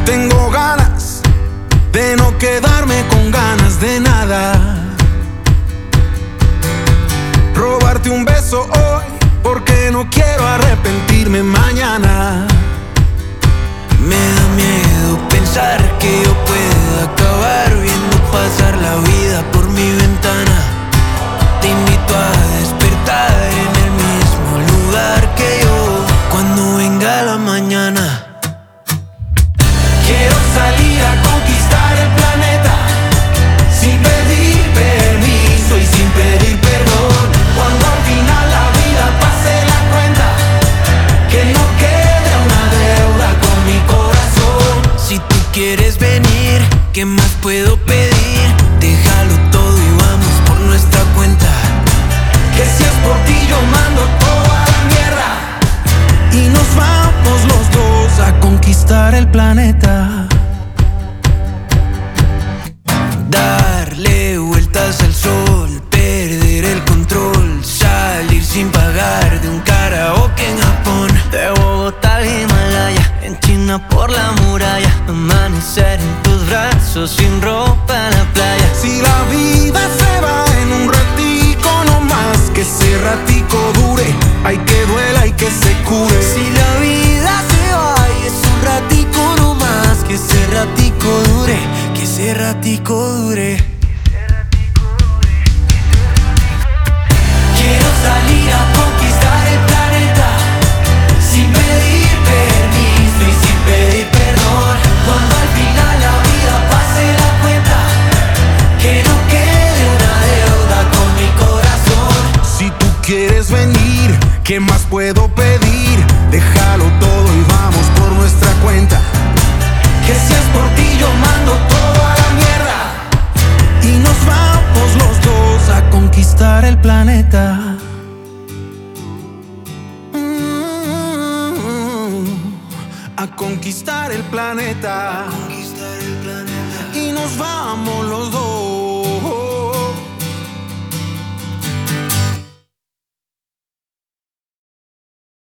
Tengo ganas de no quedarme con ganas de nada. Robarte un beso hoy porque no quiero arrepentirme mañana. Me da miedo pensar que yo pueda acabar viendo pasar la vida por mi ventana. Te invito a despertar en el mismo lugar que yo cuando venga la mañana. Quiero salir a conquistar el planeta sin pedir permiso y sin pedir perdón. Cuando al final la vida pase la cuenta, que no quede una deuda con mi corazón. Si tú quieres venir, ¿qué más puedo pedir? Déjalo todo y vamos por nuestra cuenta. Que si es por ti yo mando toda la mierda y nos vamos los dos a conquistar el planeta. Darle vueltas al sol, perder el control, salir sin pagar de un karaoke en Japón, de Bogotá al Himalaya, en China por la muralla, amanecer en tus brazos sin ropa en la playa. Si la vida se va en un ratico, no más que ese ratico dure, hay que duela y que se cure. Si la vida se va y es un ratico no más, que ese ratico dure, que ese ratico dure. Quiero salir a conquistar el planeta sin pedir permiso y sin pedir perdón. Cuando al final la vida pase la cuenta, que no quede una deuda con mi corazón. Si tú quieres venir, ¿qué más puedo pedir? Déjalo todo y vamos por nuestra cuenta. Que si es por ti yo mando toda la mierda y nos vamos los dos a conquistar el planeta. A conquistar el planeta. Y nos vamos los dos.